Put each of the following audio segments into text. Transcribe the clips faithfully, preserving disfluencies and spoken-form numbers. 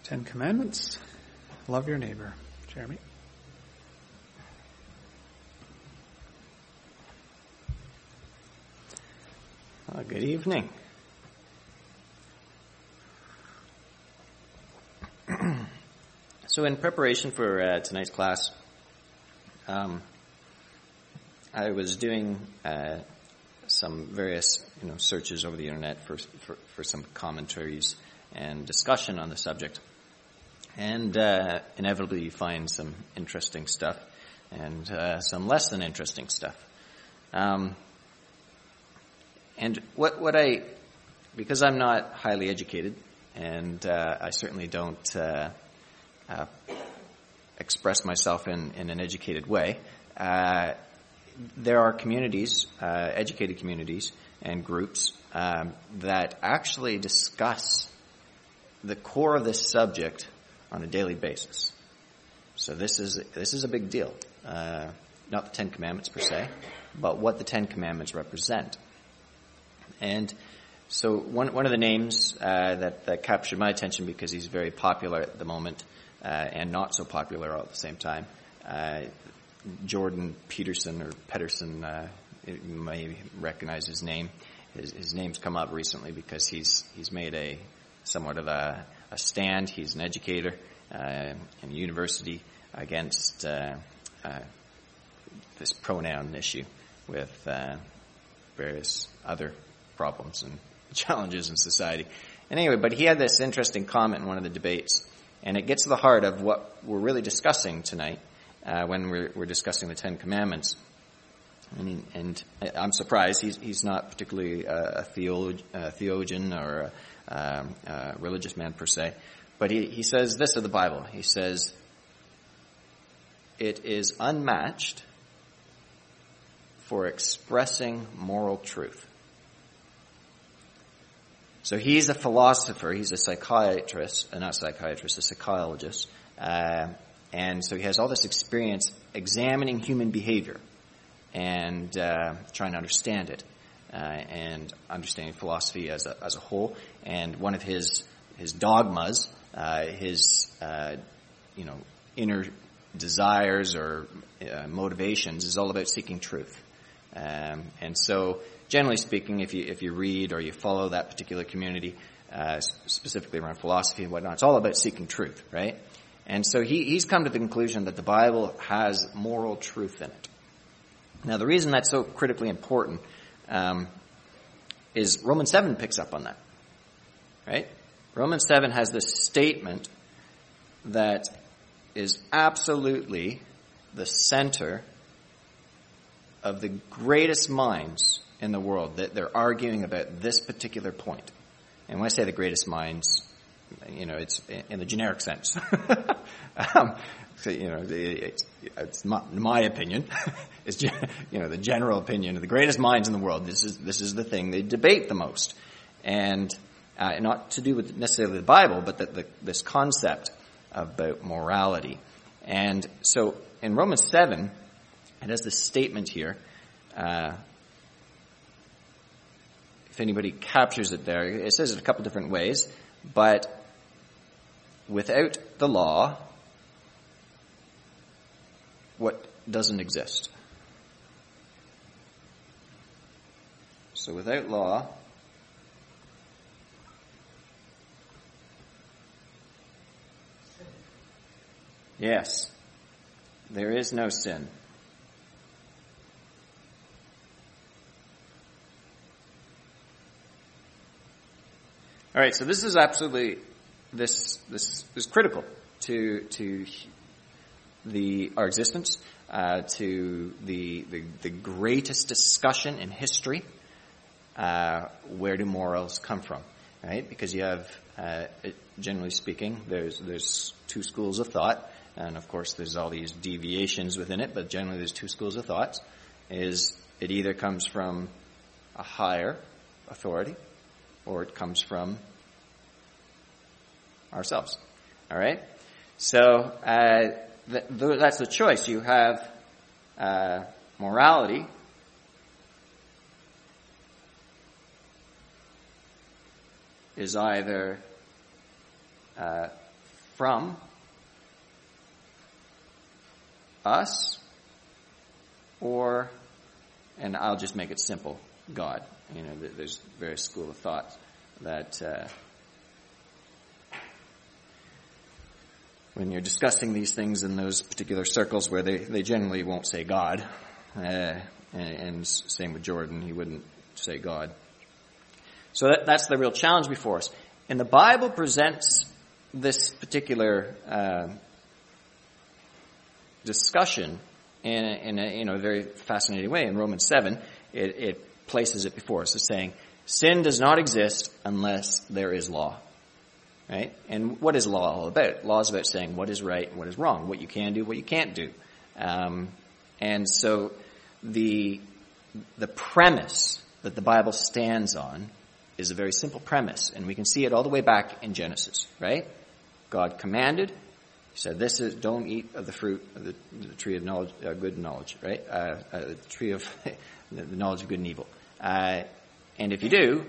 Ten Commandments. Love your neighbor. Jeremy. Well, good evening. So in preparation for uh, tonight's class, um, I was doing uh, some various you know, searches over the internet for, for, for some commentaries and discussion on the subject. And uh, inevitably you find some interesting stuff and uh, some less than interesting stuff. Um, and what what I, because I'm not highly educated, and uh, I certainly don't uh, uh, express myself in, in an educated way, uh, there are communities, uh, educated communities and groups um, that actually discuss the core of this subject on a daily basis. So this is this is a big deal. Uh, not the Ten Commandments per se, but what the Ten Commandments represent. And so one one of the names uh, that, that captured my attention because he's very popular at the moment uh, and not so popular all at the same time, uh, Jordan Peterson or Pedersen, uh, you may recognize his name. His, his name's come up recently because he's he's made a somewhat of a a stand. He's an educator uh, in a university against uh, uh, this pronoun issue with uh, various other problems and challenges in society. And anyway, but he had this interesting comment in one of the debates, and it gets to the heart of what we're really discussing tonight uh, when we're, we're discussing the Ten Commandments. And, and I'm surprised he's, he's not particularly a, a, theolog, a theologian or a Um, uh, religious man per se, but he, he says this of the Bible. He says, it is unmatched for expressing moral truth. So he's a philosopher, he's a psychiatrist, uh, not a psychiatrist, a psychologist, uh, and so he has all this experience examining human behavior and uh, trying to understand it. Uh, and understanding philosophy as a, as a whole, and one of his his dogmas, uh, his uh, you know inner desires or uh, motivations is all about seeking truth. Um, and so, generally speaking, if you if you read or you follow that particular community, uh, specifically around philosophy and whatnot, it's all about seeking truth, right? And so he he's come to the conclusion that the Bible has moral truth in it. Now, the reason that's so critically important Um, is Romans seven picks up on that, right? Romans seven has this statement that is absolutely the center of the greatest minds in the world, that they're arguing about this particular point. And when I say the greatest minds, you know, it's in the generic sense. um, So, you know, it's, it's my, my opinion. It's, you know, the general opinion of the greatest minds in the world. This is this is the thing they debate the most, and uh, not to do with necessarily the Bible, but the, the, this concept about morality. And so, in Romans seven, it has this statement here. Uh, if anybody captures it there, it says it a couple different ways, but without the law, what doesn't exist. So without law, yes, there is no sin. All right, so this is absolutely this this is critical to to the our existence, uh, to the, the the greatest discussion in history. Uh, where do morals come from, right? Because you have, uh, generally speaking, there's there's two schools of thought, and of course there's all these deviations within it, but generally there's two schools of thought. Is it either comes from a higher authority, or it comes from ourselves. All right, so. Uh, That's the choice. You have uh, morality, is either uh, from us, or, and I'll just make it simple, God. You know, there's various school of thought that uh, when you're discussing these things in those particular circles where they, they generally won't say God, uh, and, and same with Jordan, he wouldn't say God. So that, that's the real challenge before us. And the Bible presents this particular uh, discussion in, a, in a, you know, a very fascinating way. In Romans seven, it, it places it before us as saying, sin does not exist unless there is law. Right? And what is law all about? Law is about saying what is right and what is wrong, what you can do, what you can't do. Um, and so the the premise that the Bible stands on is a very simple premise, and we can see it all the way back in Genesis, right? God commanded, he said, this is, don't eat of the fruit of the, the tree of knowledge, uh, good and knowledge, right? Uh, uh, the tree of the knowledge of good and evil. Uh, and if you do,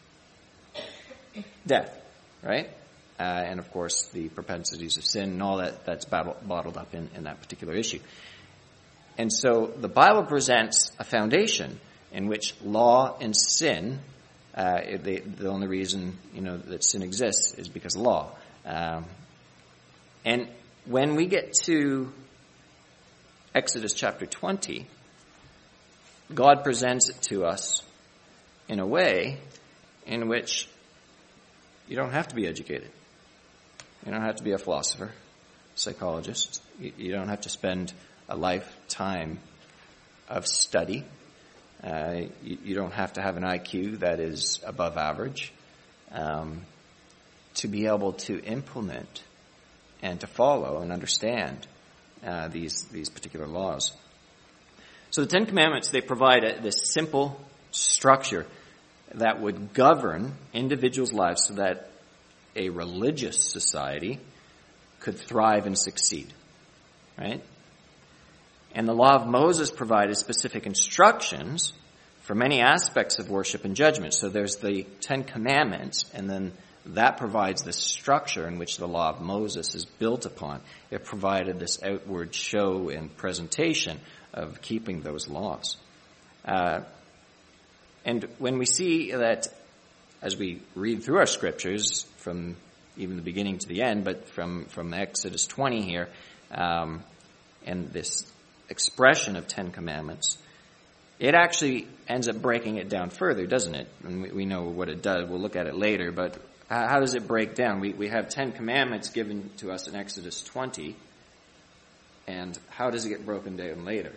death, right? Uh, and of course, the propensities of sin and all that, that's battle, bottled up in, in that particular issue. And so the Bible presents a foundation in which law and sin, uh, they, the only reason, you know, that sin exists is because of law. Um, and when we get to Exodus chapter twenty, God presents it to us in a way in which you don't have to be educated. You don't have to be a philosopher, psychologist. You, you don't have to spend a lifetime of study. Uh, you, you don't have to have an I Q that is above average um, to be able to implement and to follow and understand uh, these these particular laws. So the Ten Commandments, they provide a, this simple structure that would govern individuals' lives so that a religious society could thrive and succeed, right? And the law of Moses provided specific instructions for many aspects of worship and judgment. So there's the Ten Commandments, and then that provides the structure in which the law of Moses is built upon. It provided this outward show and presentation of keeping those laws. Uh, and when we see that, as we read through our scriptures, from even the beginning to the end, but from, from Exodus twenty here, um, and this expression of Ten Commandments, it actually ends up breaking it down further, doesn't it? And we, we know what it does. We'll look at it later, but how, how does it break down? We, we have Ten Commandments given to us in Exodus twenty, and how does it get broken down later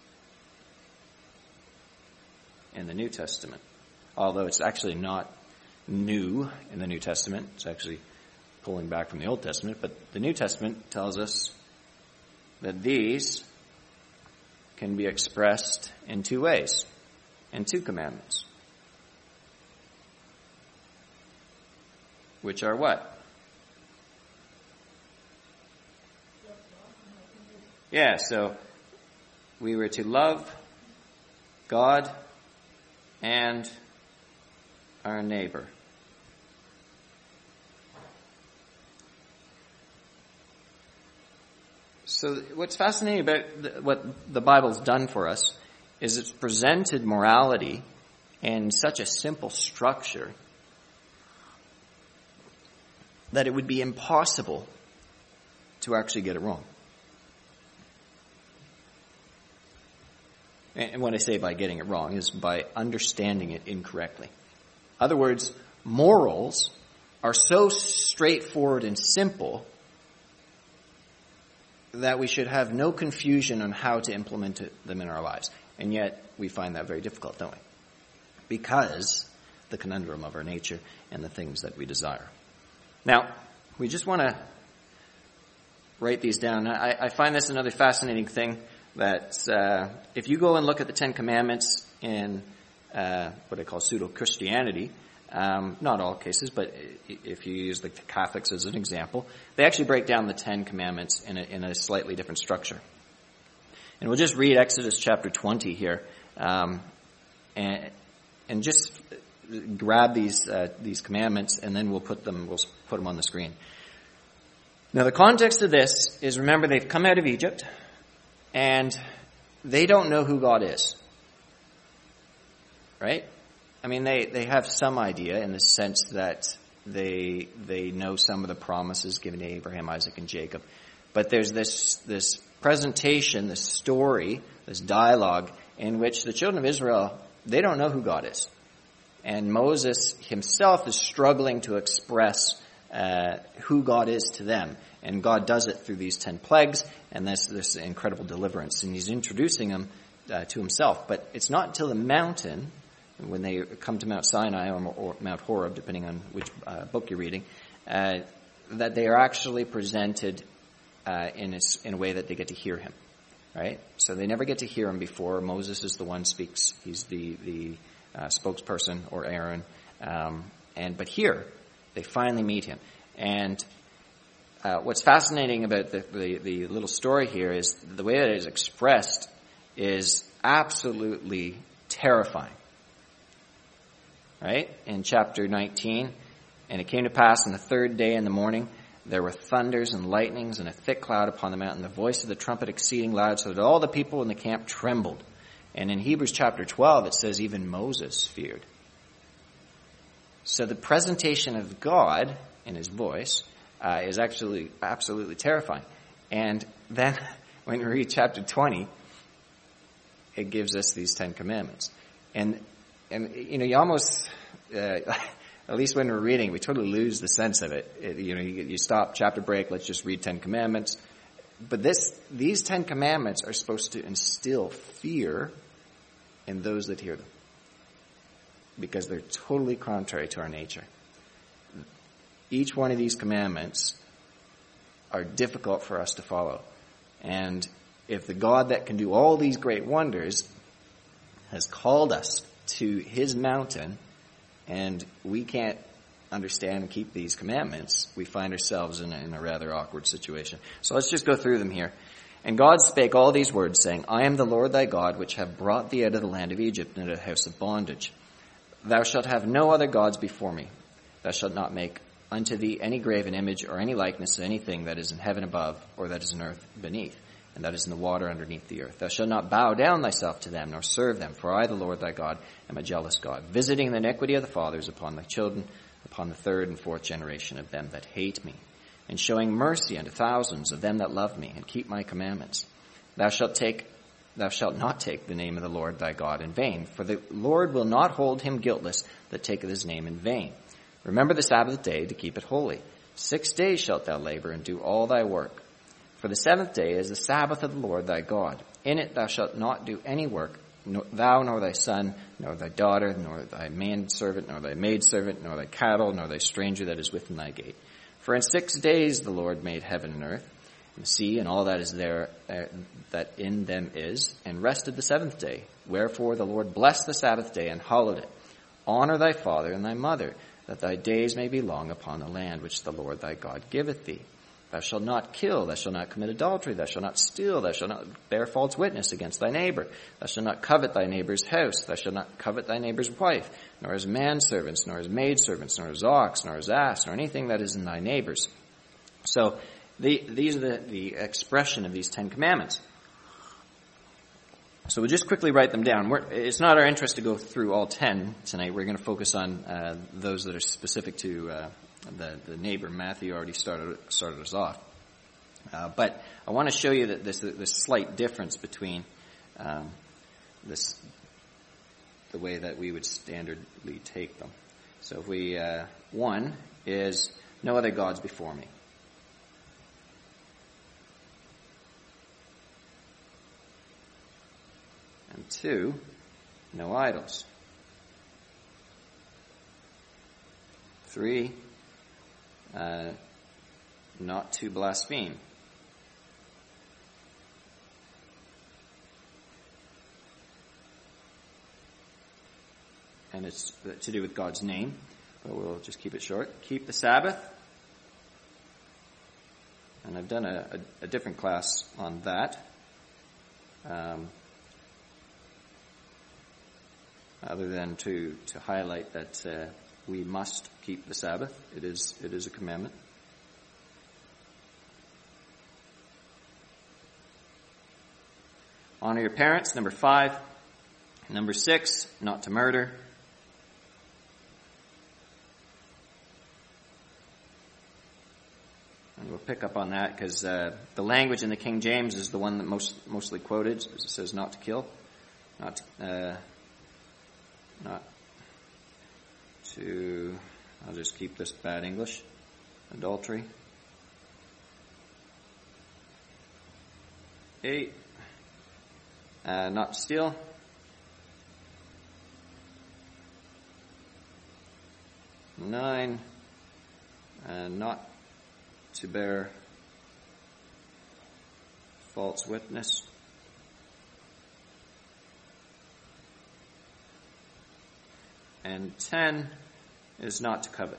in the New Testament? Although it's actually not new in the New Testament. It's actually pulling back from the Old Testament. But the New Testament tells us that these can be expressed in two ways, in two commandments. Which are what? Yeah, so we were to love God and our neighbor. So what's fascinating about the, what the Bible's done for us is it's presented morality in such a simple structure that it would be impossible to actually get it wrong. And what I say by getting it wrong is by understanding it incorrectly. In other words, morals are so straightforward and simple that we should have no confusion on how to implement them in our lives. And yet, we find that very difficult, don't we? Because the conundrum of our nature and the things that we desire. Now, we just want to write these down. I, I find this another fascinating thing, that uh, if you go and look at the Ten Commandments in uh, what I call pseudo-Christianity, Um, not all cases, but if you use the Catholics as an example, they actually break down the Ten Commandments in a, in a slightly different structure. And we'll just read Exodus chapter twenty here, um, and, and just grab these uh, these commandments, and then we'll put them we'll put them on the screen. Now, the context of this is, remember, they've come out of Egypt, and they don't know who God is. Right? I mean, they, they have some idea in the sense that they they know some of the promises given to Abraham, Isaac, and Jacob. But there's this this presentation, this story, this dialogue in which the children of Israel, they don't know who God is. And Moses himself is struggling to express uh, who God is to them. And God does it through these ten plagues and this, this incredible deliverance. And he's introducing them uh, to himself. But it's not until the mountain, when they come to Mount Sinai or, or Mount Horeb, depending on which uh, book you're reading, uh, that they are actually presented uh, in, a, in a way that they get to hear him. Right? So they never get to hear him before. Moses is the one who speaks. He's the, the uh, spokesperson, or Aaron. Um, and but here, they finally meet him. And uh, what's fascinating about the, the, the little story here is the way that it is expressed is absolutely terrifying. Right? In chapter nineteen, and it came to pass on the third day in the morning, there were thunders and lightnings and a thick cloud upon the mountain, the voice of the trumpet exceeding loud, so that all the people in the camp trembled. And in Hebrews chapter twelve, it says even Moses feared. So the presentation of God in his voice uh, is actually absolutely terrifying. And then when we read chapter twenty, it gives us these Ten Commandments. And And, you know, you almost, uh, at least when we're reading, we totally lose the sense of it. it you know, you, you stop, chapter break, let's just read Ten Commandments. But this, these Ten Commandments are supposed to instill fear in those that hear them. Because they're totally contrary to our nature. Each one of these commandments are difficult for us to follow. And if the God that can do all these great wonders has called us to his mountain, and we can't understand and keep these commandments, we find ourselves in a, in a rather awkward situation. So let's just go through them here. And God spake all these words, saying, I am the Lord thy God, which have brought thee out of the land of Egypt, and out of the house of bondage. Thou shalt have no other gods before me. Thou shalt not make unto thee any graven image or any likeness of anything that is in heaven above, or that is in earth beneath, and that is in the water underneath the earth. Thou shalt not bow down thyself to them, nor serve them, for I, the Lord thy God, am a jealous God, visiting the iniquity of the fathers upon the children, upon the third and fourth generation of them that hate me, and showing mercy unto thousands of them that love me, and keep my commandments. Thou shalt take, thou shalt not take the name of the Lord thy God in vain, for the Lord will not hold him guiltless that taketh his name in vain. Remember the Sabbath day to keep it holy. Six days shalt thou labor and do all thy work. For the seventh day is the Sabbath of the Lord thy God. In it thou shalt not do any work, nor, thou nor thy son, nor thy daughter, nor thy manservant, nor thy maidservant, nor thy cattle, nor thy stranger that is within thy gate. For in six days the Lord made heaven and earth, and the sea, and all that is there, uh, that in them is, and rested the seventh day. Wherefore the Lord blessed the Sabbath day and hallowed it. Honor thy father and thy mother, that thy days may be long upon the land which the Lord thy God giveth thee. Thou shalt not kill, thou shalt not commit adultery, thou shalt not steal, thou shalt not bear false witness against thy neighbor, thou shalt not covet thy neighbor's house, thou shalt not covet thy neighbor's wife, nor his manservants, nor his maidservants, nor his ox, nor his ass, nor anything that is in thy neighbor's. So the, these are the, the expression of these Ten Commandments. So we'll just quickly write them down. We're, it's not our interest to go through all ten tonight. We're going to focus on uh, those that are specific to uh, the, the neighbor. Matthew already started started us off. Uh, but I want to show you that this this slight difference between um, this the way that we would standardly take them. So if we uh, one is no other gods before me. And two, no idols. Three, uh, not to blaspheme. And it's to do with God's name, but we'll just keep it short. Keep the Sabbath. And I've done a, a, a different class on that. Um, other than to, to highlight that uh, we must keep the Sabbath. It is it is a commandment. honor your parents. Number five. Number six, not to murder. And we'll pick up on that because uh, the language in the King James is the one that most mostly quoted. It says not to kill, not to, uh, not to. I'll just keep this bad English. Adultery. Eight. Uh, not to steal. Nine. Uh, not to bear false witness. And ten is not to covet.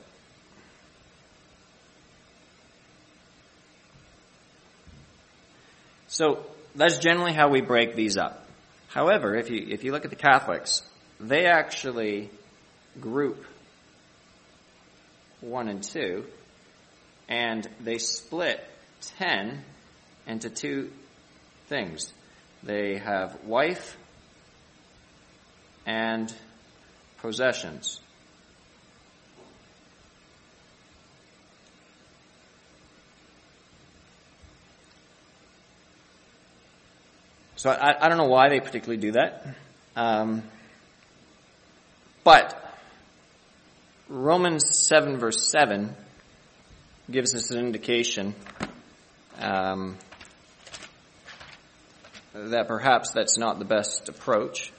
So that's generally how we break these up. However, if you if you look at the Catholics, they actually group one and two, and they split ten into two things. They have wife and possessions. So I, I don't know why they particularly do that. Um, but Romans seven verse seven gives us an indication um, that perhaps that's not the best approach.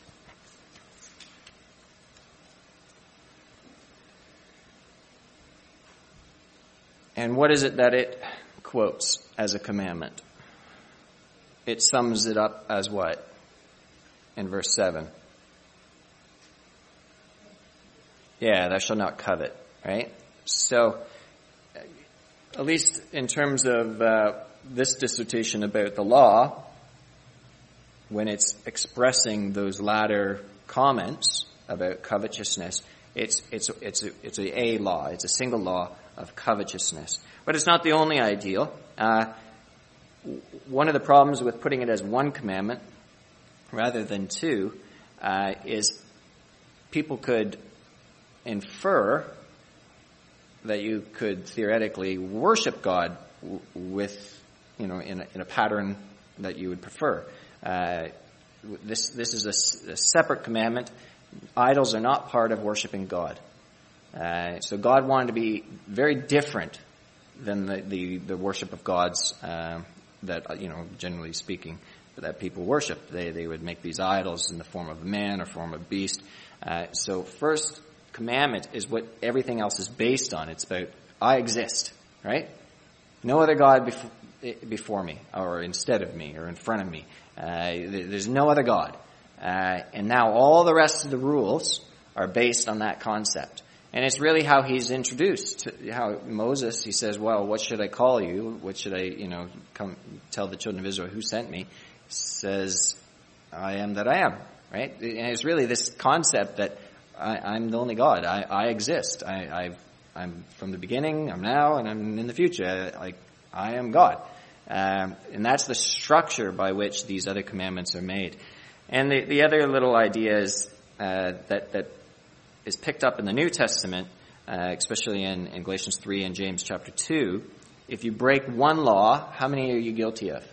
And what is it that it quotes as a commandment? It sums it up as what? In verse seven. Yeah, thou shalt not covet, right? So, at least in terms of uh, this dissertation about the law, when it's expressing those latter comments about covetousness, it's it's it's a, it's a, a law. It's a single law of covetousness. But it's not the only ideal. Uh, one of the problems with putting it as one commandment rather than two uh, is people could infer that you could theoretically worship God w- with, you know, in a, in a pattern that you would prefer. Uh, this this is a, a separate commandment. Idols are not part of worshiping God. Uh, so God wanted to be very different than the, the, the worship of gods uh, that, you know, generally speaking, that people worship. They they would make these idols in the form of a man or form of a beast. Uh, so first commandment is what everything else is based on. It's about, I exist, right? No other God before, before me, or instead of me, or in front of me. Uh, there's no other God. Uh, and now all the rest of the rules are based on that concept. And it's really how he's introduced to how Moses, he says, well, what should I call you? What should I, you know, come tell the children of Israel who sent me? He says, I am that I am, right? And it's really this concept that I, I'm the only God. I, I exist. I, I've, I'm from the beginning, I'm now, and I'm in the future. Like, I am God. Um, and that's the structure by which these other commandments are made. And the, the other little idea is uh, that, that is picked up in the New Testament, uh, especially in, in Galatians three and James chapter two. If you break one law, how many are you guilty of?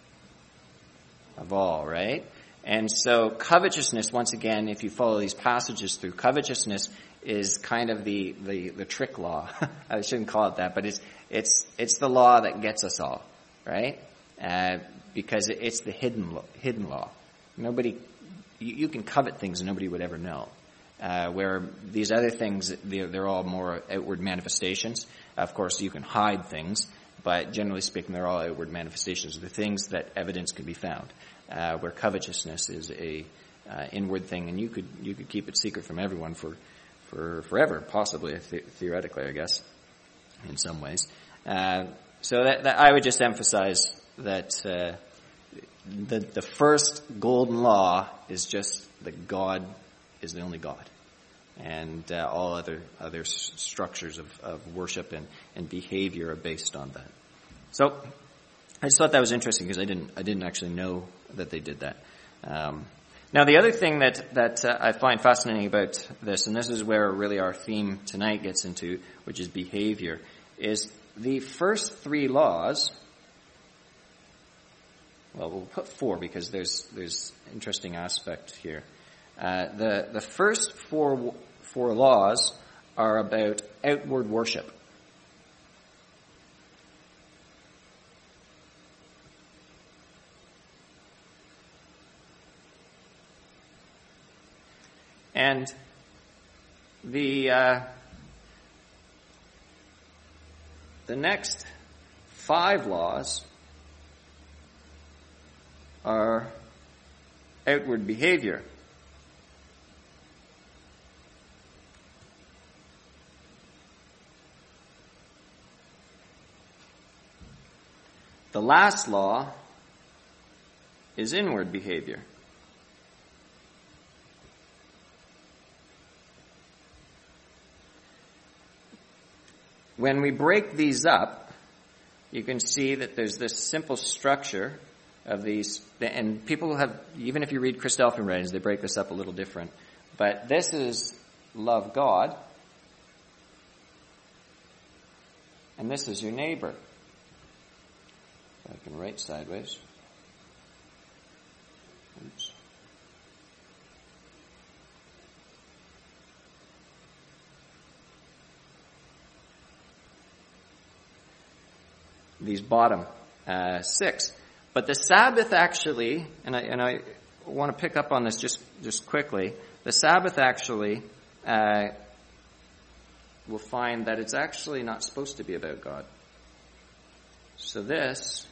Of all, right? And so covetousness, once again, if you follow these passages through, covetousness is kind of the, the, the trick law. I shouldn't call it that, but it's it's it's the law that gets us all, right? Uh, because it's the hidden law, hidden law. Nobody, you, you can covet things and nobody would ever know. Uh, where these other things, they're, they're all more outward manifestations. Of course, you can hide things, but generally speaking, they're all outward manifestations. They're things that evidence can be found. Uh, where covetousness is a uh, inward thing, and you could you could keep it secret from everyone for for forever, possibly th- theoretically, I guess, in some ways. Uh, so that, that I would just emphasize that uh, the the first golden law is just that God is the only God, and uh, all other other s- structures of, of worship and, and behavior are based on that. So I just thought that was interesting because I didn't I didn't actually know that they did that. Um, now, the other thing that that uh, I find fascinating about this, and this is where really our theme tonight gets into, which is behavior, is the first three laws. Well, we'll put four because there's there's interesting aspect here. Uh, the the first four four laws are about outward worship. And the uh, the next five laws are outward behavior. The last law is inward behavior. When we break these up, you can see that there's this simple structure of these, and people have, even if you read Christadelphian writings, they break this up a little different. But this is love God, and this is your neighbor. I can write sideways. Oops. These bottom uh, six. But the Sabbath actually, and I, and I want to pick up on this just, just quickly, the Sabbath actually, uh, will find that it's actually not supposed to be about God. So this,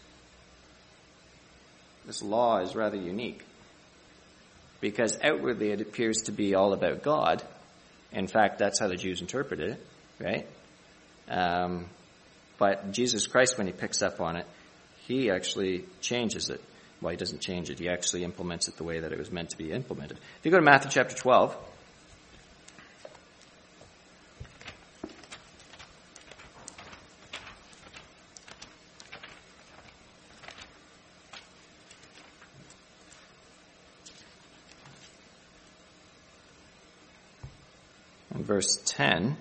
this law is rather unique. Because outwardly it appears to be all about God. In fact, that's how the Jews interpreted it, right? Um, but Jesus Christ, when he picks up on it, he actually changes it. Well, he doesn't change it. He actually implements it the way that it was meant to be implemented. If you go to Matthew chapter twelve, in verse ten,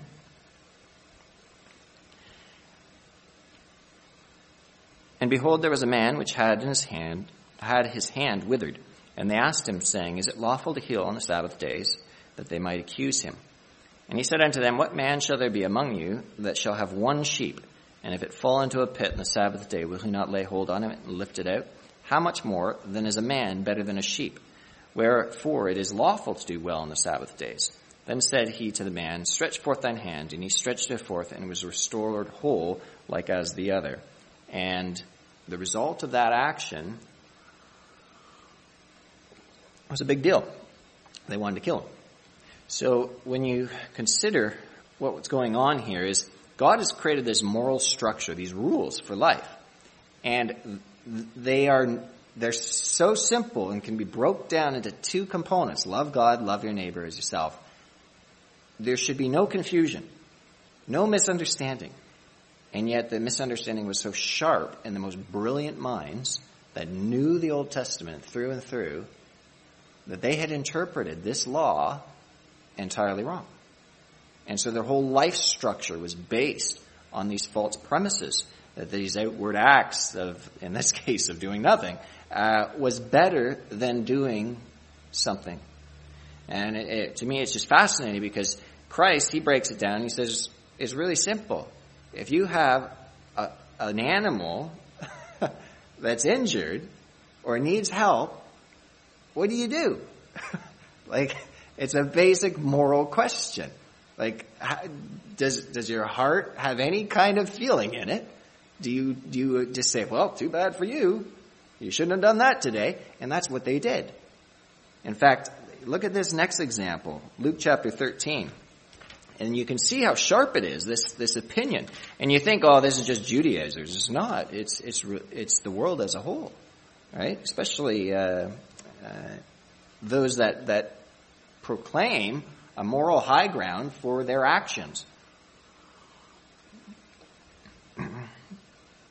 and behold, there was a man which had in his hand had his hand withered, and they asked him, saying, Is it lawful to heal on the Sabbath days, that they might accuse him? And he said unto them, What man shall there be among you that shall have one sheep, and if it fall into a pit on the Sabbath day, will he not lay hold on it and lift it out? How much more then is a man better than a sheep? Wherefore it is lawful to do well on the Sabbath days. Then said he to the man, Stretch forth thine hand. And he stretched it forth, and was restored whole, like as the other. And the result of that action was a big deal. They wanted to kill him. So when you consider what's going on here is God has created this moral structure, these rules for life. And they are they're so simple and can be broke down into two components. Love God, love your neighbor as yourself. There should be no confusion, no misunderstanding. And yet the misunderstanding was so sharp in the most brilliant minds that knew the Old Testament through and through that they had interpreted this law entirely wrong. And so their whole life structure was based on these false premises, that these outward acts of, in this case, of doing nothing, uh, was better than doing something. And it, it, to me, it's just fascinating because Christ, he breaks it down. He says, it's really simple. If you have a, an animal that's injured or needs help, what do you do? Like, it's a basic moral question. Like, how, does does your heart have any kind of feeling in it? Do you do you just say, well, too bad for you. You shouldn't have done that today. And that's what they did. In fact, look at this next example, Luke chapter thirteen. And you can see how sharp it is, this this opinion. And you think, oh, this is just Judaizers. It's not. It's it's it's the world as a whole, right? Especially uh, uh, those that that proclaim a moral high ground for their actions.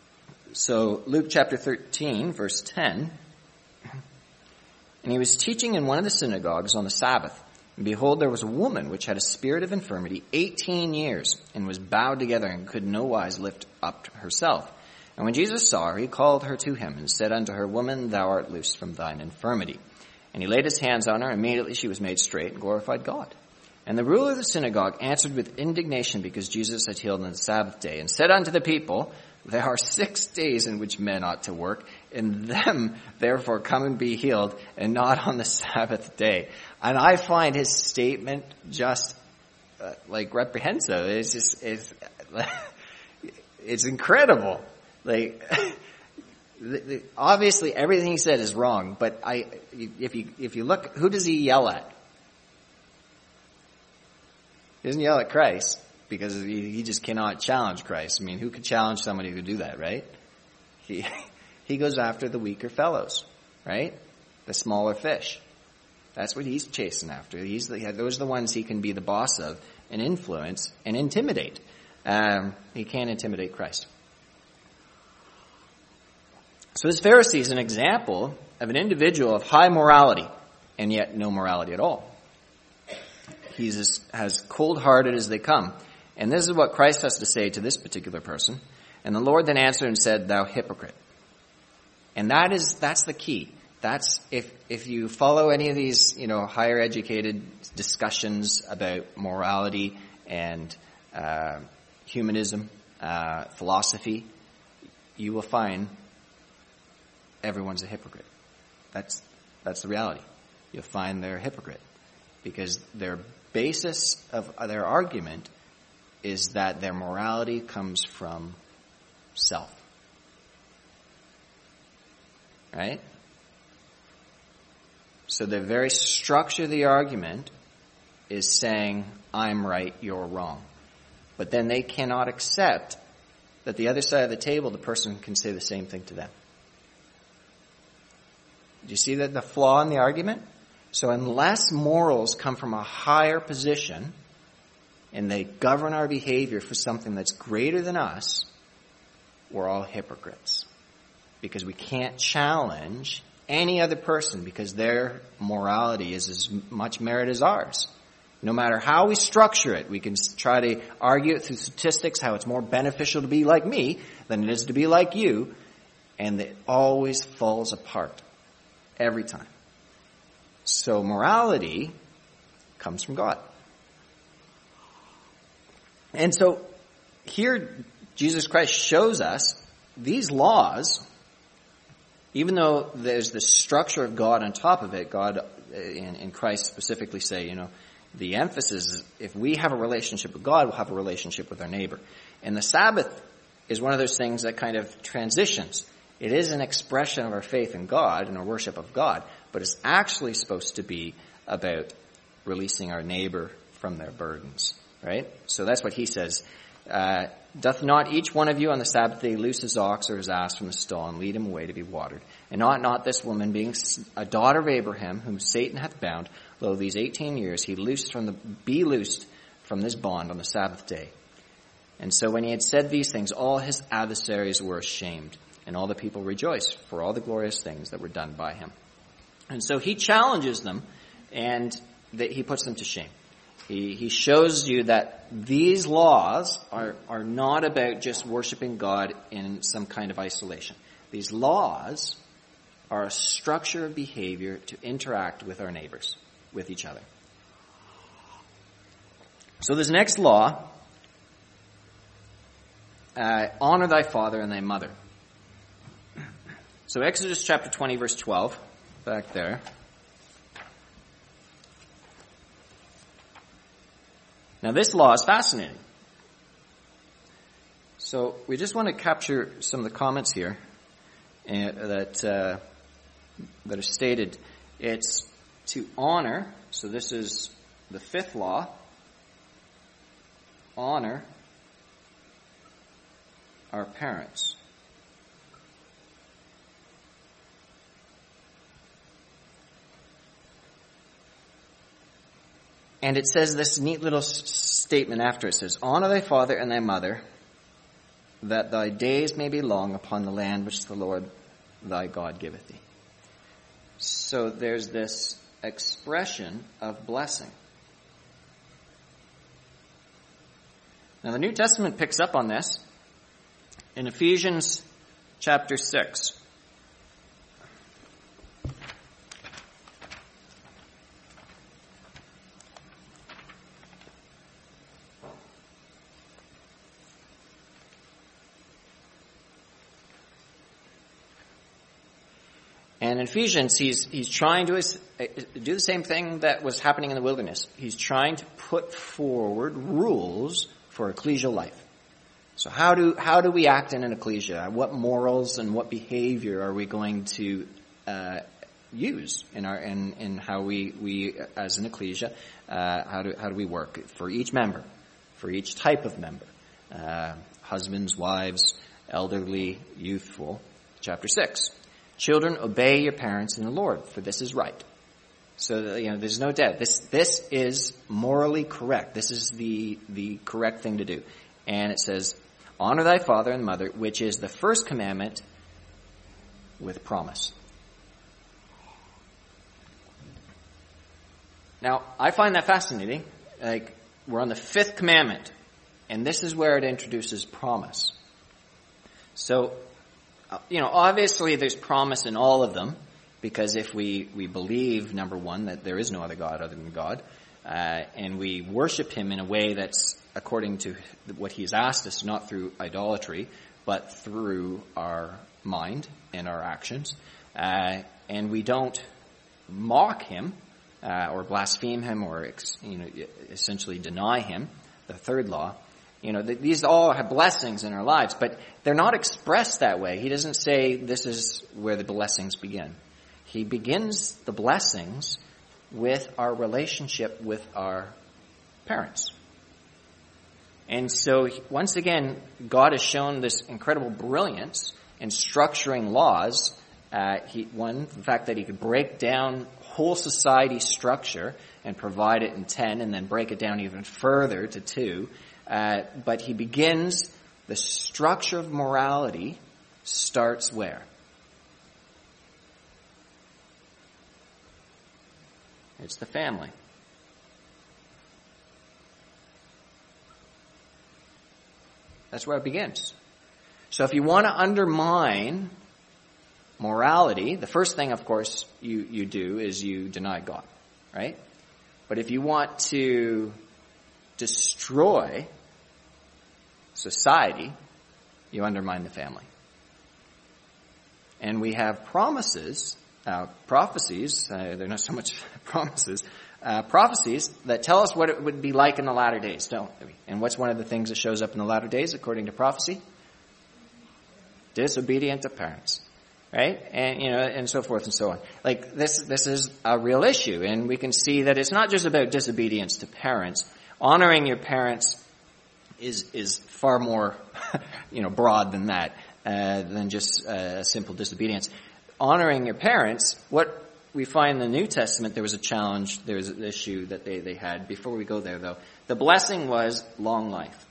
So Luke chapter thirteen, verse ten. And he was teaching in one of the synagogues on the Sabbath. And behold, there was a woman which had a spirit of infirmity eighteen years, and was bowed together, and could no wise lift up herself. And when Jesus saw her, he called her to him, and said unto her, Woman, thou art loosed from thine infirmity. And he laid his hands on her, and immediately she was made straight, and glorified God. And the ruler of the synagogue answered with indignation, because Jesus had healed on the Sabbath day, and said unto the people, There are six days in which men ought to work. In them, therefore, come and be healed, and not on the Sabbath day. And I find his statement just, uh, like, reprehensible. It's just, it's, it's incredible. Like, the, the, obviously everything he said is wrong, but I, if you, if you look, who does he yell at? He doesn't yell at Christ, because he, he just cannot challenge Christ. I mean, who could challenge somebody who could do that, right? He, he goes after the weaker fellows, right? The smaller fish. That's what he's chasing after. He's the, those are the ones he can be the boss of and influence and intimidate. Um, he can't intimidate Christ. So this Pharisee is an example of an individual of high morality, and yet no morality at all. He's as, as cold-hearted as they come. And this is what Christ has to say to this particular person. And the Lord then answered and said, Thou hypocrite. And that is, that's the key. That's, if, if you follow any of these, you know, higher educated discussions about morality and, uh, humanism, uh, philosophy, you will find everyone's a hypocrite. That's, that's the reality. You'll find they're a hypocrite. Because their basis of their argument is that their morality comes from self. Right? So the very structure of the argument is saying, I'm right, you're wrong. But then they cannot accept that the other side of the table, the person can say the same thing to them. Do you see that the flaw in the argument? So unless morals come from a higher position and they govern our behavior for something that's greater than us, we're all hypocrites. Because we can't challenge any other person because their morality is as much merit as ours. No matter how we structure it, we can try to argue it through statistics, how it's more beneficial to be like me than it is to be like you, and it always falls apart. Every time. So morality comes from God. And so here Jesus Christ shows us these laws, even though there's the structure of God on top of it, God and, and Christ specifically say, you know, the emphasis is if we have a relationship with God, we'll have a relationship with our neighbor. And the Sabbath is one of those things that kind of transitions. It is an expression of our faith in God and our worship of God, but it's actually supposed to be about releasing our neighbor from their burdens, right? So that's what he says. Uh, Doth not each one of you on the Sabbath day loose his ox or his ass from the stall and lead him away to be watered? And ought not this woman, being a daughter of Abraham, whom Satan hath bound, lo, these eighteen years, he loosed from the, be loosed from this bond on the Sabbath day? And so when he had said these things, all his adversaries were ashamed, and all the people rejoiced for all the glorious things that were done by him. And so he challenges them, and that he puts them to shame. He, he shows you that these laws are, are not about just worshiping God in some kind of isolation. These laws are a structure of behavior to interact with our neighbors, with each other. So this next law, uh, honor thy father and thy mother. So Exodus chapter twenty, verse twelve, back there. Now this law is fascinating. So we just want to capture some of the comments here uh, that uh, that are stated. It's to honor, so this is the fifth law, honor our parents. And it says this neat little s- statement after it says, honor thy father and thy mother, that thy days may be long upon the land which the Lord thy God giveth thee. So there's this expression of blessing. Now the New Testament picks up on this in Ephesians chapter six. And in Ephesians, he's, he's trying to do the same thing that was happening in the wilderness. He's trying to put forward rules for ecclesial life. So how do, how do we act in an ecclesia? What morals and what behavior are we going to, uh, use in our, in, in how we, we, as an ecclesia, uh, how do, how do we work for each member, for each type of member? Uh, husbands, wives, elderly, youthful. Chapter six. Children, obey your parents in the Lord, for this is right. So, you know, there's no doubt. This, this is morally correct. This is the, the correct thing to do. And it says, honor thy father and mother, which is the first commandment with promise. Now, I find that fascinating. Like, we're on the fifth commandment, and this is where it introduces promise. So, you know, obviously there's promise in all of them, because if we, we believe, number one, that there is no other God other than God, uh, and we worship him in a way that's according to what he's asked us, not through idolatry, but through our mind and our actions, uh, and we don't mock him, uh, or blaspheme him, or, you know, essentially deny him, the third law. You know, these all have blessings in our lives, but they're not expressed that way. He doesn't say this is where the blessings begin. He begins the blessings with our relationship with our parents. And so, once again, God has shown this incredible brilliance in structuring laws. Uh, he, one, the fact that he could break down whole society structure and provide it in ten, and then break it down even further to two. Uh, but he begins, the structure of morality starts where? It's the family. That's where it begins. So if you want to undermine morality, the first thing, of course, you, you do is you deny God, right? But if you want to destroy society, you undermine the family. And we have promises, uh, prophecies, uh, they're not so much promises, uh, prophecies that tell us what it would be like in the latter days, don't we? And what's one of the things that shows up in the latter days according to prophecy? Disobedient to parents. Right? And, you know, and so forth and so on. Like, this, this is a real issue, and we can see that it's not just about disobedience to parents. Honoring your parents is, is far more, you know, broad than that, uh, than just uh, simple disobedience. Honoring your parents, what we find in the New Testament, there was a challenge, there was an issue that they, they had. Before we go there, though, the blessing was long life.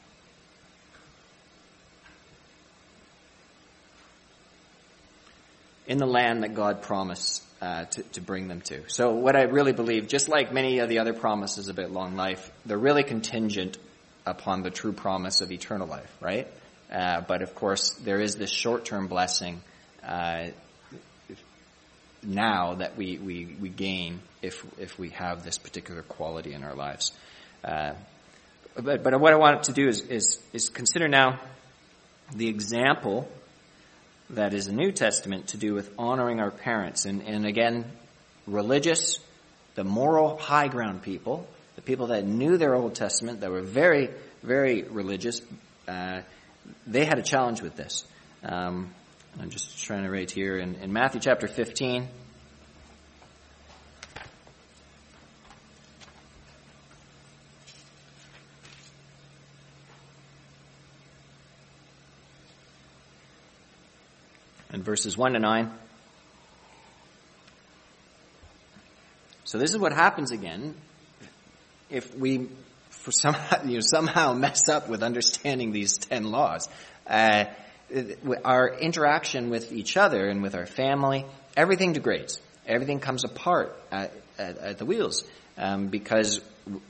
In the land that God promised uh, to, to bring them to. So what I really believe, just like many of the other promises about long life, they're really contingent upon the true promise of eternal life, right? Uh, but of course, there is this short-term blessing uh, now that we, we, we gain if if we have this particular quality in our lives. Uh, but but what I want to do is is, is consider now the example that is the New Testament to do with honoring our parents. And, and again, religious, the moral high ground people, the people that knew their Old Testament, that were very, very religious, uh, they had a challenge with this. Um, I'm just trying to write here in, in Matthew chapter fifteen. And verses one to nine. So this is what happens again if we for somehow, you know, somehow mess up with understanding these ten laws. Uh, our interaction with each other and with our family, everything degrades. Everything comes apart at, at, at the wheels um, because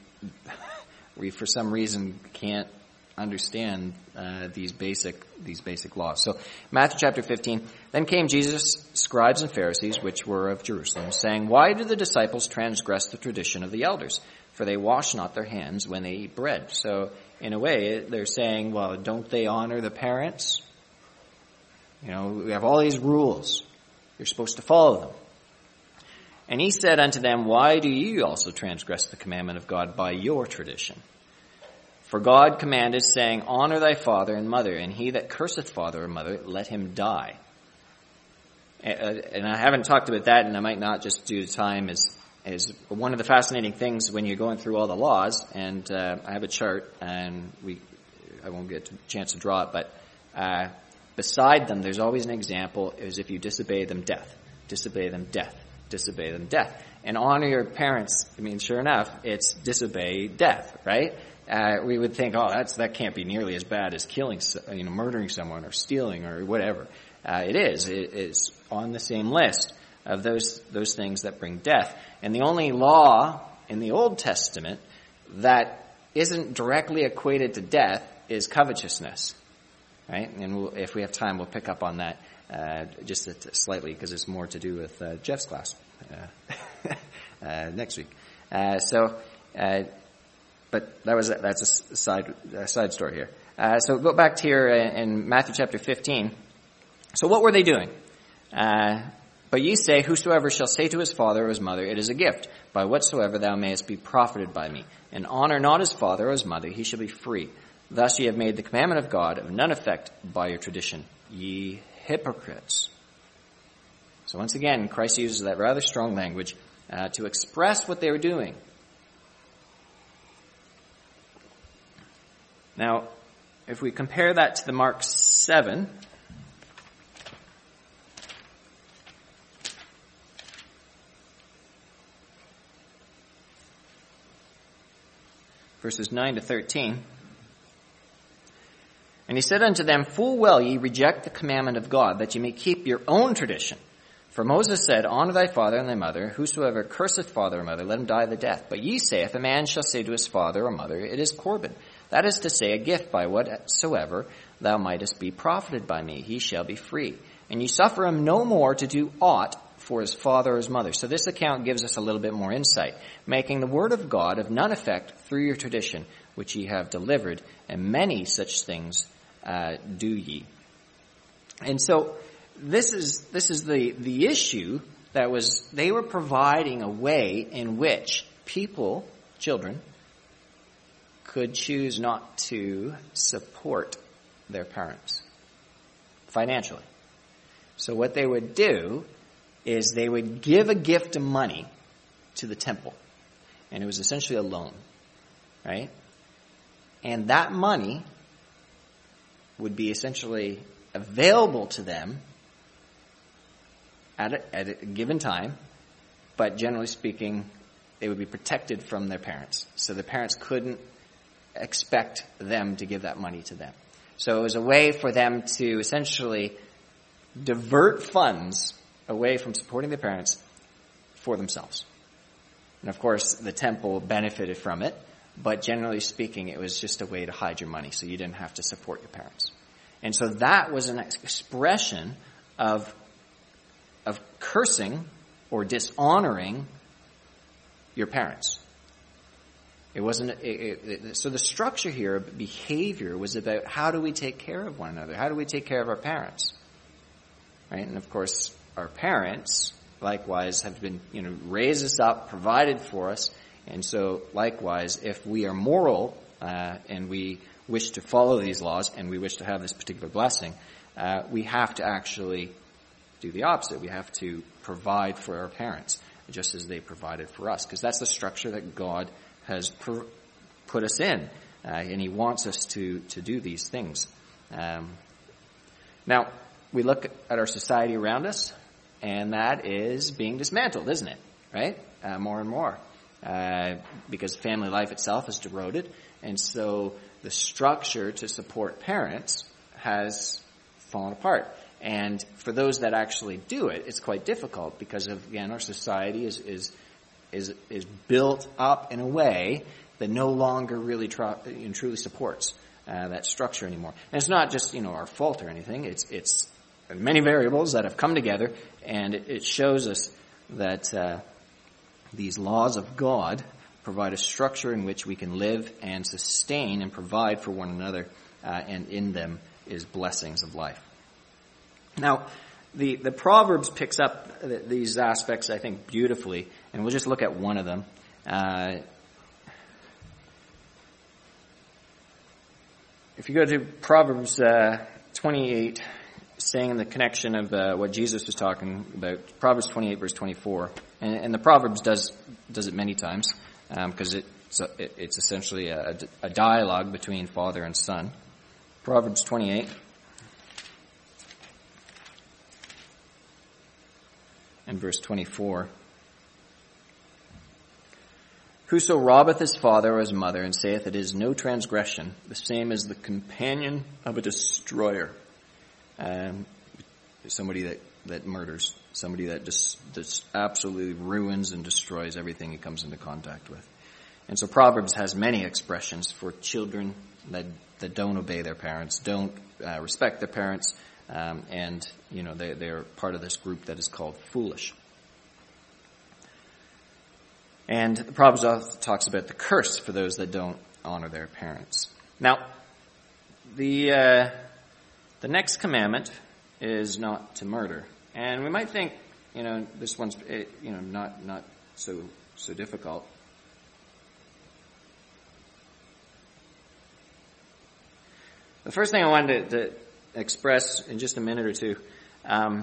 we, for some reason, can't understand uh, these basic these basic laws. So, Matthew chapter fifteen. Then came Jesus, scribes and Pharisees, which were of Jerusalem, saying, "Why do the disciples transgress the tradition of the elders? For they wash not their hands when they eat bread." So, in a way, they're saying, well, don't they honor the parents? You know, we have all these rules. You're supposed to follow them. And he said unto them, "Why do you also transgress the commandment of God by your tradition? For God commanded, saying, Honor thy father and mother, and he that curseth father or mother, let him die." And I haven't talked about that, and I might not just due to time, is, is one of the fascinating things when you're going through all the laws, and uh, I have a chart, and we I won't get a chance to draw it, but uh, beside them there's always an example, is if you disobey them, death. Disobey them, death. Disobey them, death. And honor your parents, I mean, sure enough, it's disobey death, right? Uh, we would think, oh, that's that can't be nearly as bad as killing, you know, murdering someone or stealing or whatever. Uh, it is. It is on the same list of those those things that bring death. And the only law in the Old Testament that isn't directly equated to death is covetousness, right? And we'll, if we have time, we'll pick up on that uh, just slightly because it's more to do with uh, Jeff's class uh, uh, next week. Uh, so. Uh, But that was that's a side a side story here. Uh, so go back to here in Matthew chapter fifteen. So what were they doing? Uh, but ye say, Whosoever shall say to his father or his mother, It is a gift, by whatsoever thou mayest be profited by me, and honor not his father or his mother, he shall be free. Thus ye have made the commandment of God of none effect by your tradition, ye hypocrites. So once again, Christ uses that rather strong language uh, to express what they were doing. Now, if we compare that to the Mark seven, verses nine to thirteen, and he said unto them, Full well ye reject the commandment of God, that ye may keep your own tradition. For Moses said, Honor thy father and thy mother. Whosoever curseth father or mother, let him die the death. But ye say, If a man shall say to his father or mother, It is Corban, that is to say, a gift by whatsoever thou mightest be profited by me, he shall be free. And ye suffer him no more to do aught for his father or his mother. So this account gives us a little bit more insight, making the word of God of none effect through your tradition, which ye have delivered, and many such things uh, do ye. And so this is this is the, the issue that was, they were providing a way in which people, children, could choose not to support their parents financially. So what they would do is they would give a gift of money to the temple. And it was essentially a loan, right? And that money would be essentially available to them at a, at a given time, but generally speaking, they would be protected from their parents. So the parents couldn't expect them to give that money to them. So it was a way for them to essentially divert funds away from supporting their parents for themselves. And of course, the temple benefited from it, but generally speaking, it was just a way to hide your money so you didn't have to support your parents. And so that was an expression of, of cursing or dishonoring your parents. It wasn't, it, it, it, so the structure here, behavior, was about how do we take care of one another? How do we take care of our parents? Right? And of course, our parents, likewise, have been, you know, raised us up, provided for us. And so, likewise, if we are moral, uh, and we wish to follow these laws, and we wish to have this particular blessing, uh, we have to actually do the opposite. We have to provide for our parents, just as they provided for us. Because that's the structure that God has per, put us in, uh, and he wants us to, to do these things. Um, now, we look at our society around us, and that is being dismantled, isn't it? Right? Uh, more and more. uh, because family life itself is eroded. And so the structure to support parents has fallen apart. And for those that actually do it, it's quite difficult because of, again, our society is is is, is built up in a way that no longer really tr- truly supports uh, that structure anymore. And it's not just, you know, our fault or anything. It's it's many variables that have come together, and it, it shows us that uh, these laws of God provide a structure in which we can live and sustain and provide for one another, uh, and in them is blessings of life. Now, the, the Proverbs picks up th- these aspects, I think, beautifully, and we'll just look at one of them. Uh, if you go to Proverbs uh, twenty-eight, saying in the connection of uh, what Jesus was talking about, Proverbs twenty-eight, verse twenty-four, and, and the Proverbs does does it many times, because um, it's, a, it's essentially a, a dialogue between father and son. Proverbs twenty-eight. And verse twenty-four. Whoso robbeth his father or his mother, and saith it is no transgression, the same is the companion of a destroyer. Um, somebody that, that murders, somebody that just, just absolutely ruins and destroys everything he comes into contact with. And so Proverbs has many expressions for children that, that don't obey their parents, don't uh, respect their parents, Um, and, you know, they, they're part of this group that is called foolish. And the Proverbs also talks about the curse for those that don't honor their parents. Now, the uh, the next commandment is not to murder. And we might think, you know, this one's, you know, not not so so difficult. The first thing I wanted to, to express in just a minute or two, um,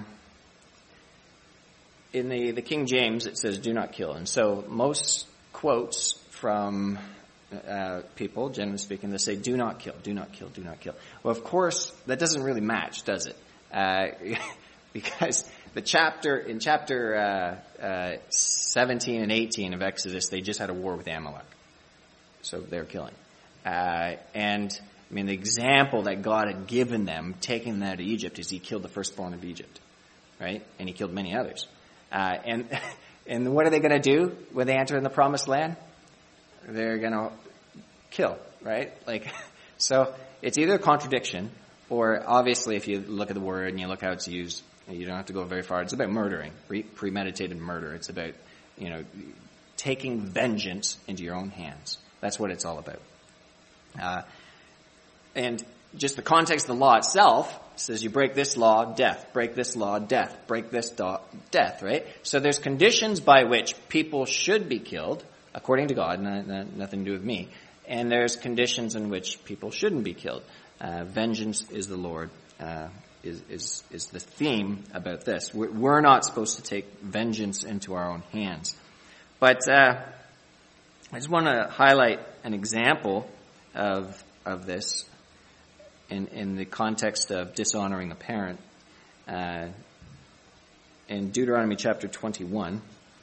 in the, the King James it says do not kill, and so most quotes from uh, people, generally speaking, they say do not kill, do not kill, do not kill. Well, of course that doesn't really match, does it? Uh, because the chapter in chapter uh, uh, seventeen and eighteen of Exodus, they just had a war with Amalek, so they're killing, uh, and I mean, the example that God had given them, taking them out of Egypt, is he killed the firstborn of Egypt, right? And he killed many others. Uh, and and what are they going to do when they enter in the promised land? They're going to kill, right? Like, so it's either a contradiction, or obviously if you look at the word and you look how it's used, you don't have to go very far. It's about murdering, pre- premeditated murder. It's about, you know, taking vengeance into your own hands. That's what it's all about. Uh, And just the context of the law itself says you break this law, death. Break this law, death. Break this do- death, right? So there's conditions by which people should be killed, according to God, not, not, nothing to do with me. And there's conditions in which people shouldn't be killed. Uh, vengeance is the Lord, uh, is, is, is the theme about this. We're, we're not supposed to take vengeance into our own hands. But uh, I just want to highlight an example of of this. In, in the context of dishonoring a parent, uh, in Deuteronomy chapter twenty-one,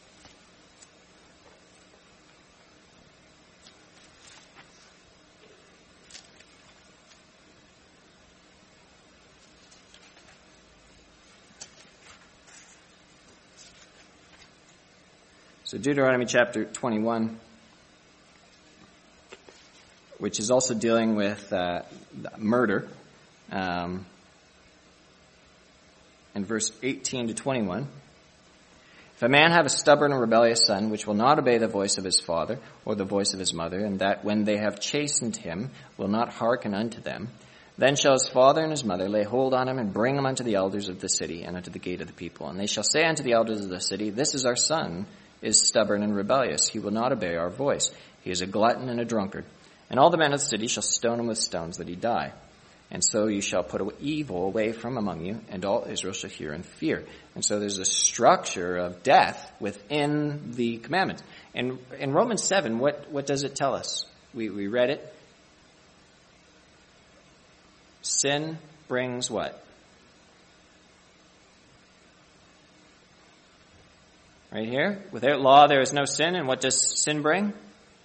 so Deuteronomy chapter twenty-one, which is also dealing with uh, murder, um, in verse eighteen to twenty-one. If a man have a stubborn and rebellious son, which will not obey the voice of his father or the voice of his mother, and that when they have chastened him will not hearken unto them, then shall his father and his mother lay hold on him and bring him unto the elders of the city and unto the gate of the people. And they shall say unto the elders of the city, This is our son, is stubborn and rebellious. He will not obey our voice. He is a glutton and a drunkard. And all the men of the city shall stone him with stones that he die. And so you shall put evil away from among you, and all Israel shall hear and fear. And so there's a structure of death within the commandments. And in Romans seven, what, what does it tell us? We, we read it. Sin brings what? Right here. Without law, there is no sin. And what does sin bring?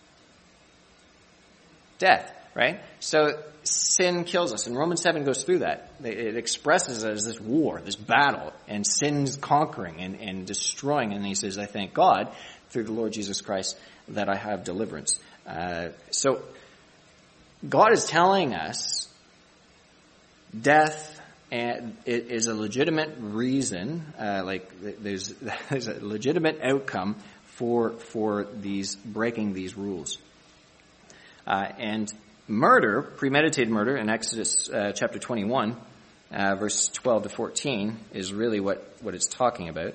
Death, right? So sin kills us. And Romans seven goes through that. It expresses it as this war, this battle, and sin's conquering and, and destroying. And he says, I thank God through the Lord Jesus Christ that I have deliverance. Uh, so God is telling us death and it is a legitimate reason, uh, like there's there's a legitimate outcome for for these breaking these rules. Uh, and murder, premeditated murder, in Exodus uh, chapter twenty-one, uh, verse twelve to fourteen, is really what what it's talking about.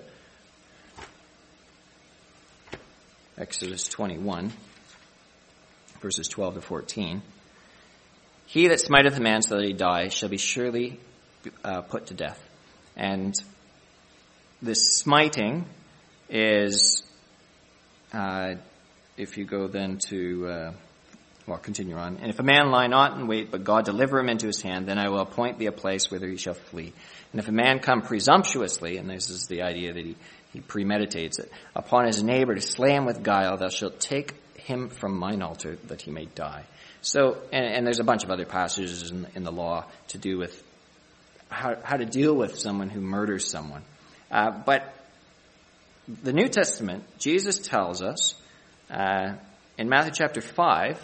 Exodus twenty-one, verses twelve to fourteen. He that smiteth a man so that he die shall be surely uh, put to death. And this smiting is, uh, if you go then to, uh, well, continue on. And if a man lie not in wait, but God deliver him into his hand, then I will appoint thee a place whither he shall flee. And if a man come presumptuously, and this is the idea that he, he premeditates it, upon his neighbor to slay him with guile, thou shalt take him from mine altar that he may die. So, and, and there's a bunch of other passages in, in the law to do with how, how to deal with someone who murders someone. Uh, but the New Testament, Jesus tells us uh, in Matthew chapter five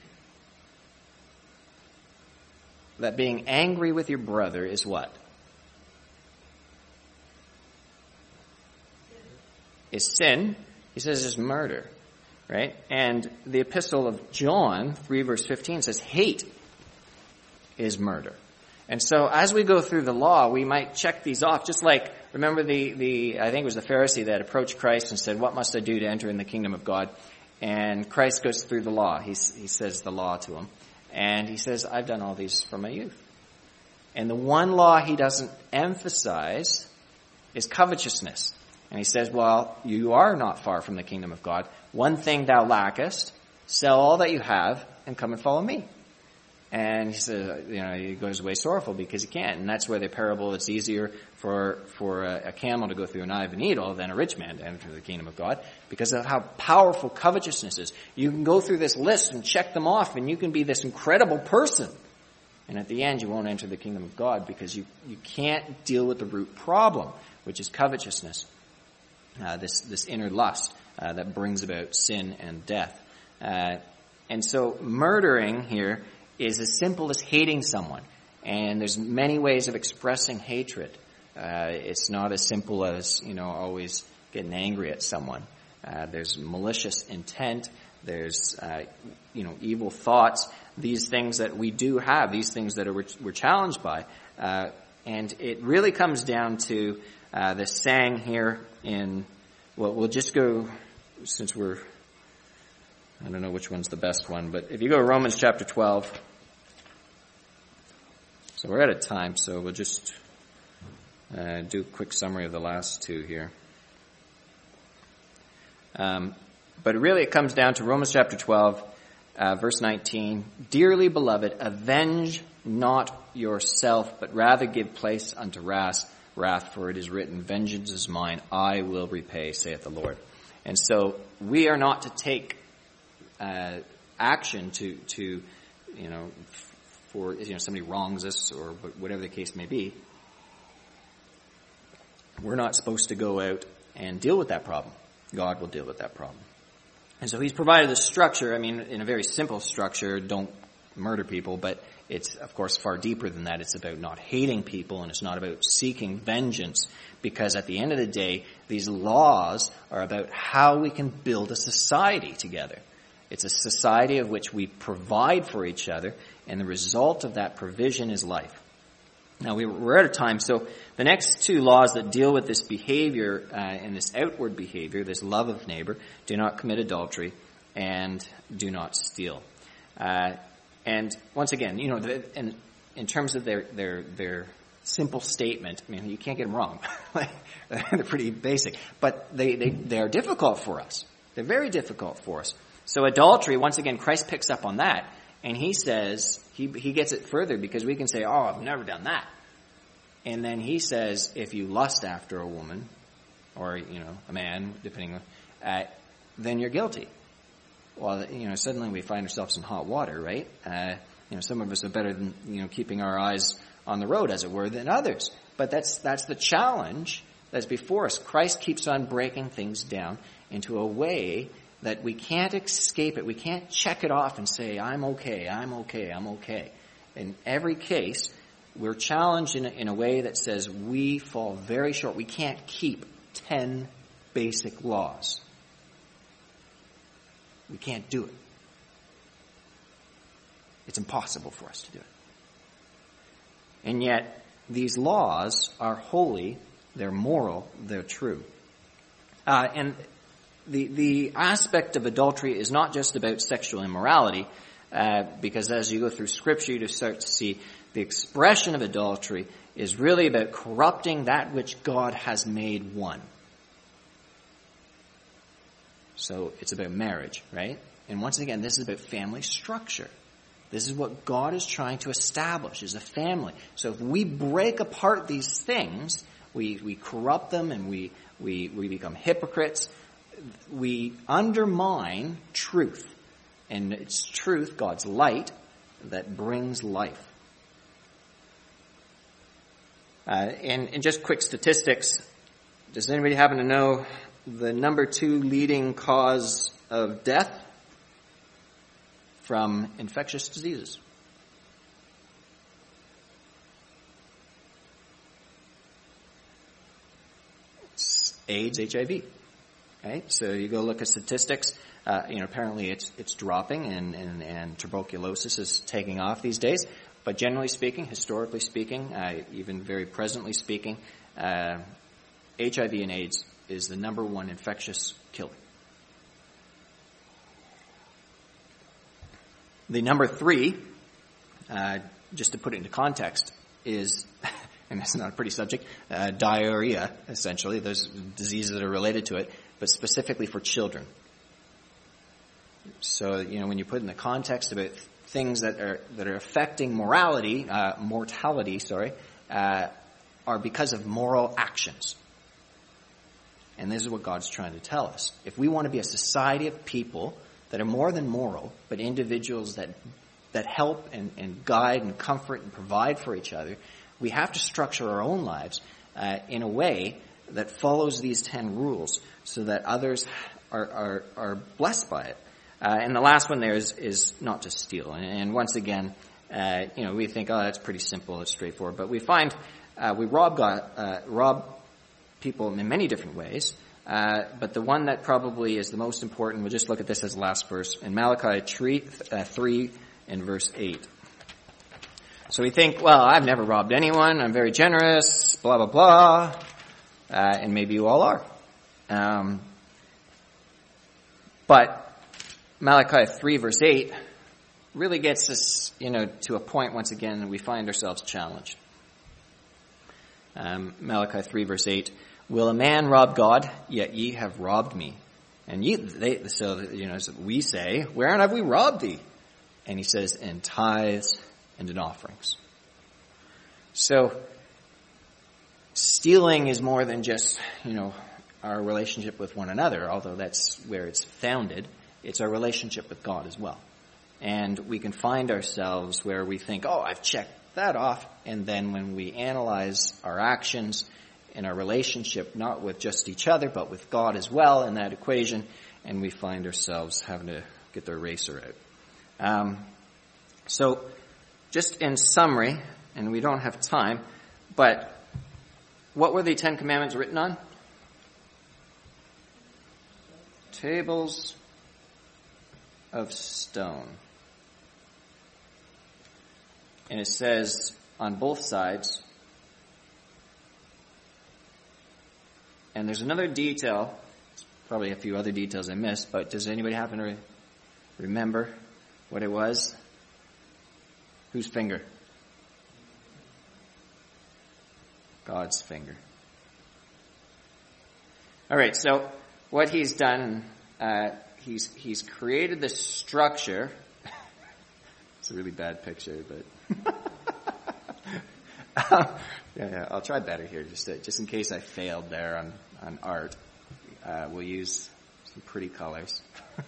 that being angry with your brother is what? Is sin. He says it's murder. Right? And the epistle of John, three verse fifteen, says hate is murder. And so as we go through the law, we might check these off. Just like, remember the, the I think it was the Pharisee that approached Christ and said, what must I do to enter in the kingdom of God? And Christ goes through the law. He, he says the law to him. And he says, I've done all these from my youth. And the one law he doesn't emphasize is covetousness. And he says, well, you are not far from the kingdom of God. One thing thou lackest, sell all that you have and come and follow me. And he says, you know, he goes away sorrowful because he can't. And that's where the parable, it's easier for, for a, a camel to go through an eye of a needle than a rich man to enter the kingdom of God, because of how powerful covetousness is. You can go through this list and check them off, and you can be this incredible person. And at the end, you won't enter the kingdom of God because you, you can't deal with the root problem, which is covetousness. Uh, this, this inner lust uh, that brings about sin and death. Uh, and so murdering here is as simple as hating someone. And there's many ways of expressing hatred. Uh, it's not as simple as, you know, always getting angry at someone. Uh, there's malicious intent. There's, uh, you know, evil thoughts. These things that we do have, these things that are, we're, we're challenged by. Uh, and it really comes down to uh, this saying here in, well, we'll just go, since we're, I don't know which one's the best one, but if you go to Romans chapter twelve, so we're out of time, so we'll just uh, do a quick summary of the last two here. Um, but really it comes down to Romans chapter twelve, uh, verse nineteen. Dearly beloved, avenge not yourself, but rather give place unto wrath, wrath, for it is written, vengeance is mine, I will repay, saith the Lord. And so we are not to take uh, action to, to, you know, for, you know, somebody wrongs us or whatever the case may be. We're not supposed to go out and deal with that problem. God will deal with that problem. And so he's provided a structure, I mean, in a very simple structure, don't murder people, but it's, of course, far deeper than that. It's about not hating people, and it's not about seeking vengeance, because at the end of the day, these laws are about how we can build a society together. It's a society of which we provide for each other, and the result of that provision is life. Now, we, we're out of time, so the next two laws that deal with this behavior uh, and this outward behavior, this love of neighbor, do not commit adultery and do not steal. Uh, and once again, you know, the, in, in terms of their, their, their simple statement, I mean, you can't get them wrong. They're pretty basic, but they, they, they are difficult for us. They're very difficult for us. So adultery, once again, Christ picks up on that, and he says, he, he gets it further, because we can say, oh, I've never done that. And then he says, if you lust after a woman, or, you know, a man, depending on, uh, then you're guilty. Well, you know, suddenly we find ourselves in hot water, right? Uh, you know, some of us are better than, you know, keeping our eyes on the road, as it were, than others. But that's, that's the challenge that's before us. Christ keeps on breaking things down into a way that we can't escape it. We can't check it off and say, I'm okay, I'm okay, I'm okay. In every case, we're challenged in a, in a way that says we fall very short. We can't keep ten basic laws. We can't do it. It's impossible for us to do it. And yet, these laws are holy, they're moral, they're true. Uh, and the the aspect of adultery is not just about sexual immorality, uh, because as you go through Scripture, you start to see the expression of adultery is really about corrupting that which God has made one. So it's about marriage, right? And once again, this is about family structure. This is what God is trying to establish, is a family. So if we break apart these things, we, we corrupt them and we, we, we become hypocrites, we undermine truth. And it's truth, God's light, that brings life. Uh, and, and just quick statistics. Does anybody happen to know the number two leading cause of death from infectious diseases? It's AIDS, H I V. Okay, so you go look at statistics. Uh, you know, apparently it's it's dropping, and, and, and tuberculosis is taking off these days. But generally speaking, historically speaking, uh, even very presently speaking, uh, H I V and AIDS is the number one infectious killer. The number three, uh, just to put it into context, is, and that's not a pretty subject, uh, diarrhea, essentially. There's diseases that are related to it, but specifically for children. So, you know, when you put in the context about things that are that are affecting morality, uh, mortality, sorry, uh, are because of moral actions. And this is what God's trying to tell us. If we want to be a society of people that are more than moral, but individuals that that help and, and guide and comfort and provide for each other, we have to structure our own lives uh, in a way that follows these ten rules so that others are, are, are blessed by it. Uh, and the last one there is, is not to steal. And, and once again, uh, you know, we think, oh, that's pretty simple, it's straightforward. But we find uh, we rob God, uh, rob people in many different ways. Uh, but the one that probably is the most important, we'll just look at this as the last verse, in Malachi three, uh, three and verse eight. So we think, well, I've never robbed anyone, I'm very generous, blah, blah, blah, uh, and maybe you all are. Um, but Malachi three verse eight really gets us, you know, to a point once again that we find ourselves challenged. Um, Malachi three verse eight, will a man rob God? Yet ye have robbed me. And ye, they, so, you know, so we say, wherein have we robbed thee? And he says, in tithes and in offerings. So, stealing is more than just, you know, our relationship with one another, although that's where it's founded. It's our relationship with God as well. And we can find ourselves where we think, oh, I've checked that off. And then when we analyze our actions in our relationship, not with just each other, but with God as well in that equation, and we find ourselves having to get the eraser out. Um, so just in summary, and we don't have time, but what were the Ten Commandments written on? Tables of stone. And it says on both sides, and there's another detail, probably a few other details I missed, but does anybody happen to remember what it was? Whose finger? God's finger. All right, so what he's done, uh, he's he's created this structure. It's a really bad picture, but yeah, yeah, I'll try better here, just to, just in case I failed there on on art. Uh, we'll use some pretty colors.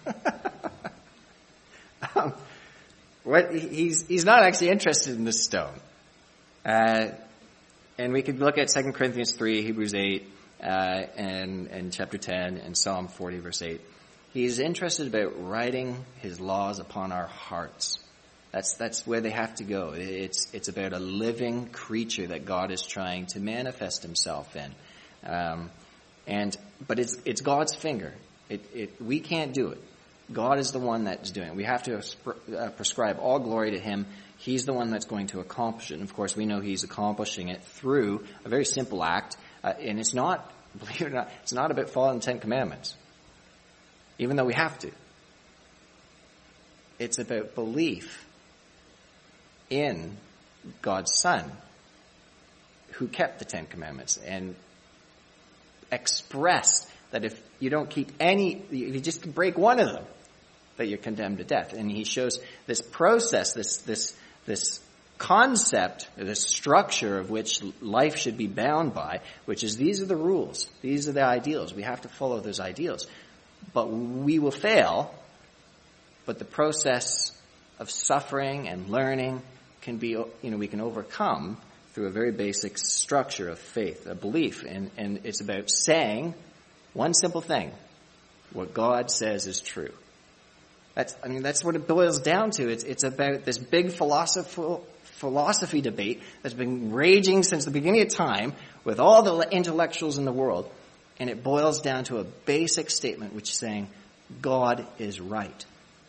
um, what he's he's not actually interested in the stone. Uh, and we could look at Second Corinthians three, Hebrews eight, uh, and and chapter ten, and Psalm forty, verse eight. He's interested about writing his laws upon our hearts. That's that's where they have to go. It's it's about a living creature that God is trying to manifest himself in. Um, and but it's it's God's finger. It, it we can't do it. God is the one that's doing it. We have to uh, prescribe all glory to him. He's the one that's going to accomplish it. And of course, we know he's accomplishing it through a very simple act. Uh, and it's not, believe it or not, it's not about following the Ten Commandments, even though we have to. It's about belief in God's Son, who kept the Ten Commandments and expressed that if you don't keep any, if you just break one of them, that you're condemned to death. And he shows this process, this this this concept, this structure of which life should be bound by, which is these are the rules, these are the ideals. We have to follow those ideals. But we will fail, but the process of suffering and learning can be, you know, we can overcome through a very basic structure of faith, a belief. And, and it's about saying one simple thing: what God says is true. That's, I mean, that's what it boils down to. It's, it's about this big philosophical, philosophy debate that's been raging since the beginning of time with all the intellectuals in the world. And it boils down to a basic statement which is saying, God is right.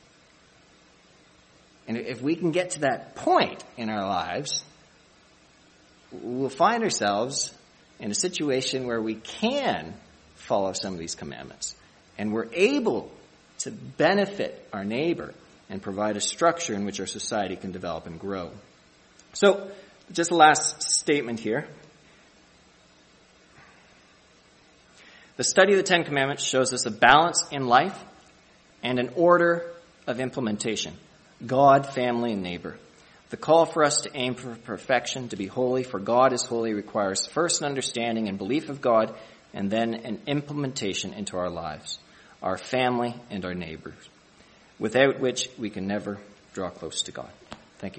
And if we can get to that point in our lives, we'll find ourselves in a situation where we can follow some of these commandments. And we're able to benefit our neighbor and provide a structure in which our society can develop and grow. So, just a last statement here. The study of the Ten Commandments shows us a balance in life and an order of implementation. God, family, and neighbor. The call for us to aim for perfection, to be holy, for God is holy, requires first an understanding and belief of God, and then an implementation into our lives, our family, and our neighbors, without which we can never draw close to God. Thank you.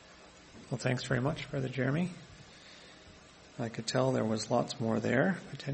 Well, thanks very much, Brother Jeremy. I could tell there was lots more there.